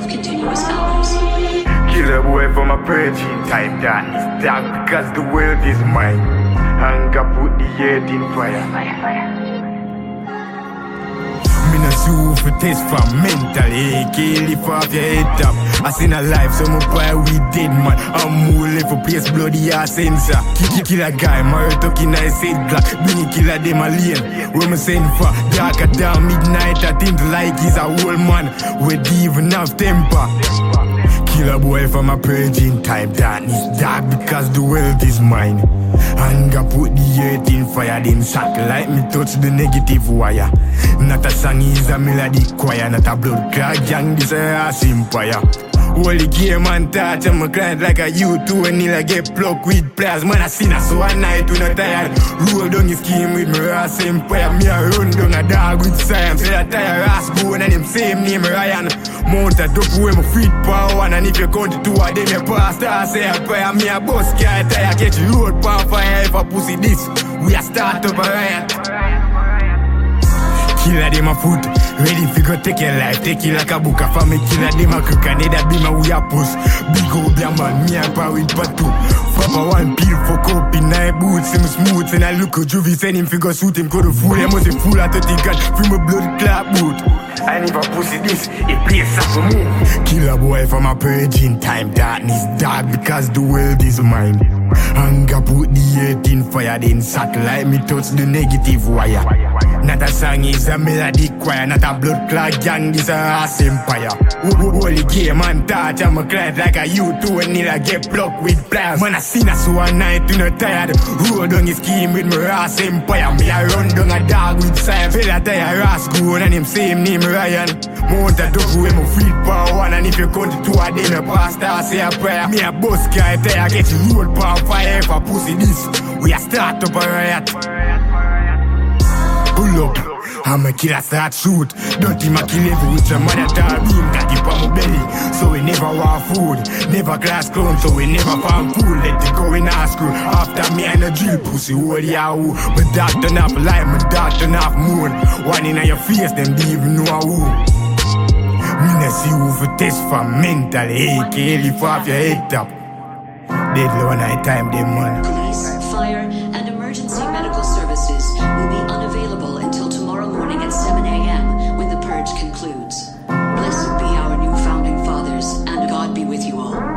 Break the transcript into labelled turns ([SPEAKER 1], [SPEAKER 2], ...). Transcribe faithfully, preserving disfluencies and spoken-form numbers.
[SPEAKER 1] twelve continuous hours.
[SPEAKER 2] Kill a boy from a purging time that is dark because the world is mine. Anger put the earth in fire. Me no sue for test for mentally. Kill if off your head up. I seen a life, so my boy we dead man. I'm more left for place bloody ass sensor. Kill, kill a guy, my talking nice head black. Bring a killer them a lane. Where me send for darker down midnight. I think like he's a old man. We even have temper. Kill a boy from a purging time. Darkness dark because the world is mine. Anger put the earth in fire. Then shock like me touch the negative wire. Not a song is a melody choir. Not a blood clot gang, this a ass empire. Holy game and touch, I'm a client like a U two and he'll get plucked with players. Man, I seen us so one night we not tired. Roll down his scheme with me ass empire. Me a run down a dog with science. Say that tire ass bone and him same name Ryan. Mount a dope with my feet power one. And if you count two of them, you pass I say a prayer. Me a bus car tire, catch you road power fire. If I pussy this, we a start up a riot. Killer them a foot, ready fi go take your life. Take it like a book of family. Killer them a cook and they that be my we a push. Big old damn man, me a power with patu. Papa one pill fuck up in night boots. See me smooth and I look at Juvie. Send him fi go shoot him, go to fool. He must be fool at the thing and fi my blood clot boot. I never pussy this, it plays up for me. Kill a boy from a purging time. Darkness dark because the world is mine. Anger put the earth in fire. Then sack like me touch the negative wire. Not a song is a melody choir. Not a blood clot gang, this a ass empire. Holy game and touch, I'm a client like a U two and he'll get plucked with players. Man, I seen us one night, you not tired. Roll down his scheme with my ass empire. Me I run down a dog with science. Fella tire ass goon and him same name Ryan. Mount a dog with my feet power one. And if you count two of them, you pastor I say a prayer. Me a bus guy tire, get you road power fire. If I pussy this, we a start up a riot. Pull up, I'm a killer start shoot. Dirty my kill every with your mother tar beam. Got it on my belly, so we never want food. Never class clown, so we never found food. Let it go in our screw. After me and a drill pussy, what yahoo. My dog turn off light, my dog turn off moon. One in your face, them don't even know who. Me not see who for test for mental. Hey, kill if off your head top. Dead low night time, them man.
[SPEAKER 1] Police, fire, and emergency medical services will be unavailable until tomorrow morning at seven a m when the purge concludes. Blessed be our new founding fathers, and God be with you all.